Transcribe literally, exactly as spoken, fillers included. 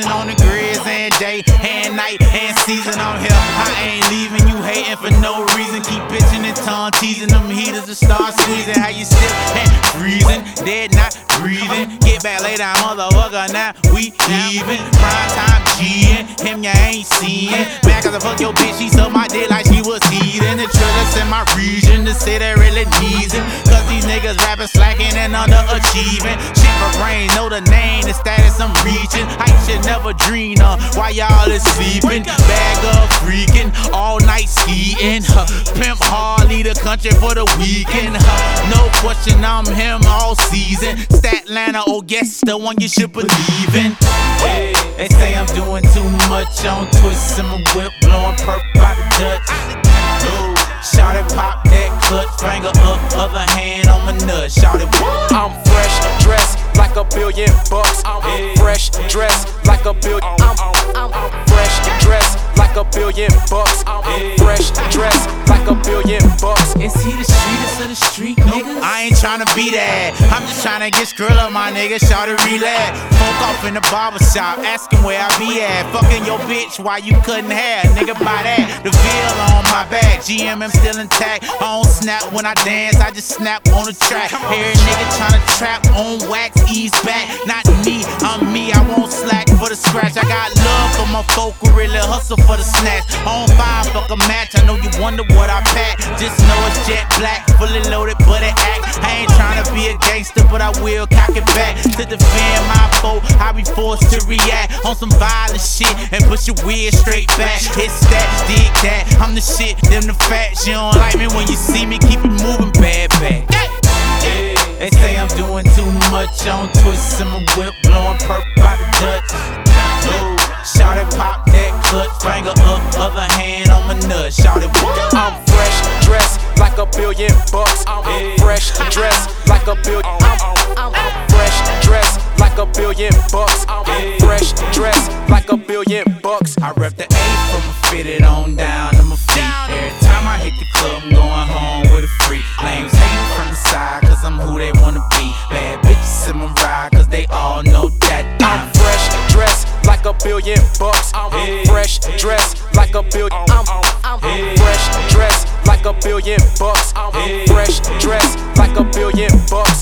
on the grids and day and night and season. I'm here, I ain't leaving. You hating for no reason. Keep bitching and tongue teasing. Them heaters to start squeezing. How you still and freezing, dead not breathing. Get back, lay down, motherfucker. Now we even. Prime time cheating. Him you ain't seeing. Man, cause I fuck your bitch, she sucked my dick like she was heathen. The trillers in my region, the city really needs it. Cause these niggas rapping, slacking and underachieving. Shit for brain, know the name, the status I'm reaching. I should never dream of while y'all is sleeping. Bag of freaking, all night skiing. Huh. Pimp Harley, the country for the weekend. Huh. No question, I'm him all season. Statlanta, oh yes, the one you should believe in. Hey, they say I'm doing too much on twists in my whip, blowing perp by the Dutch. Ooh, shout it, pop that clutch, finger up, other hand on my nut. Shout it, what? I'm fresh dressed like a billion bucks. I'm hey. fresh dressed like a billion. I'm, I'm, I'm fresh dressed like a billion bucks. I'm hey. fresh dressed like a billion bucks. Is he the streetest of the street niggas? I ain't tryna be that. I'm just tryna get skrill up, my nigga. Shout it, relax. Folk off in the barber shop, asking where I be at. Fucking your bitch, why you couldn't have? Nigga, buy that. The veil on my back, G M M still intact. I don't snap when I dance, I just snap on the track. Every nigga tryna trap on wax, ease back. Not me, I'm me, I won't slack for the scratch. I got love for my folk who really hustle for the snatch. On fire, fuck a match, I know you wonder what I pack. Just know it's jet black, fully loaded, but it act. I ain't tryna be a gangster, but I will cock it back. To defend my foe, I be forced to react on some violent shit and push your weird straight back. Hit that, dig that, I'm the shit, them the facts. You don't like me when you see me, keep it moving, bad back. Hey, they say I'm doing too much on twists in my whip, blowing perp by the Dutch. Ooh, shout it, pop that clutch, finger up, other hand on my nut. Shout it, what? I'm fresh dressed like a billion bucks. I'm hey. fresh dressed like a billion. I'm, I'm, I'm fresh dressed like a billion bucks. I'm hey. fresh dressed like a billion bucks. I rep the A from a fitted on down to my feet. Every time I hit the club, I'm going home with a freak. Lames hating from the side, cause I'm who they wanna be. Bad bitches in my ride, cause they all know that I'm fresh dressed like a billion bucks. I'm hey. fresh dressed like a billion. I'm, I'm hey. fresh dressed like a billion bucks. I'm hey. fresh dressed like a billion bucks.